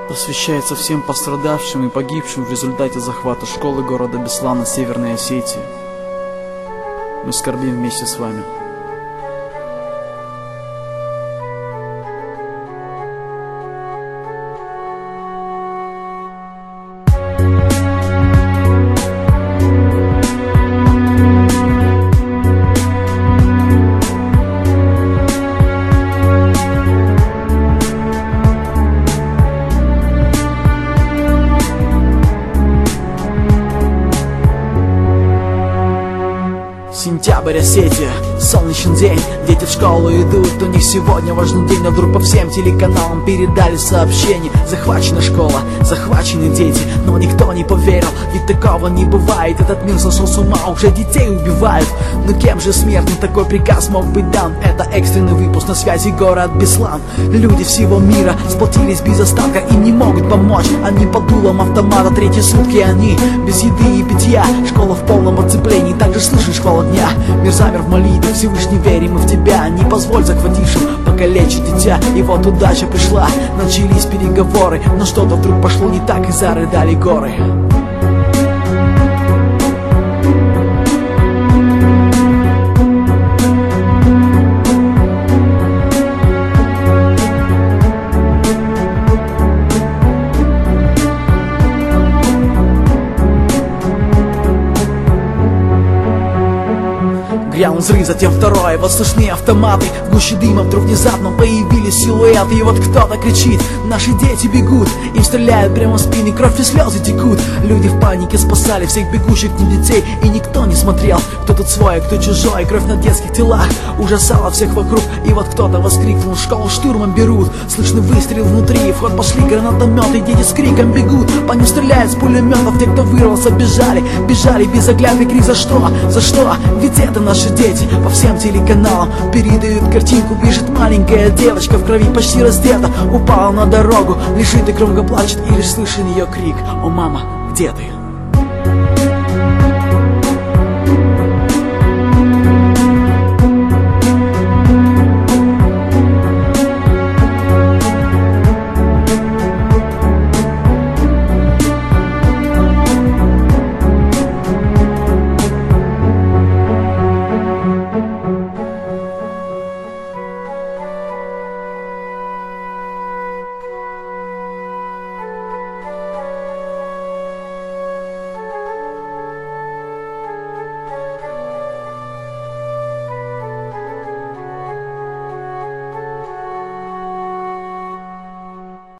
Посвящается всем пострадавшим и погибшим в результате захвата школы города Беслана Северной Осетии. Мы скорбим вместе с вами. Сентябрь, Осетия, солнечный день. Дети в школу идут, у них сегодня важный день. Но вдруг по всем телеканалам передали сообщение: захвачена школа, захвачены дети. Но никто не поверил, ведь такого не бывает. Этот мир сошел с ума, уже детей убивают. Но кем же смертным такой приказ мог быть дан? Это экстренный выпуск, на связи город Беслан. Люди всего мира сплотились без остатка, им не могут помочь. Они под дулом автомата, третьи сутки они без еды и питья. Школа в полном оцеплении, также слышишь хвала дня. Мир замер в молитве, Всевышний, верим мы в тебя. Не позволь захватившим покалечить дитя. И вот удача пришла, начались переговоры. Но что-то вдруг пошло не так, и зарыдали горы. Грянул взрыв, затем второй, вот слышны автоматы. В гуще дыма вдруг внезапно появились силуэты. И вот кто-то кричит: наши дети бегут. Им стреляют прямо в спины, кровь и слезы текут. Люди в панике спасали всех бегущих к ним детей. И никто не смотрел, кто тут свой, кто чужой. Кровь на детских телах ужасала всех вокруг. И вот кто-то воскликнул: школу штурмом берут. Слышны выстрел внутри, в ход пошли гранатометы. Дети с криком бегут, по ним стреляют с пулеметов. Те, кто вырвался, бежали, бежали без оглядки. Крик: за что? За что? Ведь это наши дети. По всем телеканалам передают картинку. Бежит маленькая девочка в крови, почти раздета, упала на дорогу, лежит и громко плачет. И лишь слышен ее крик: о, мама, где ты?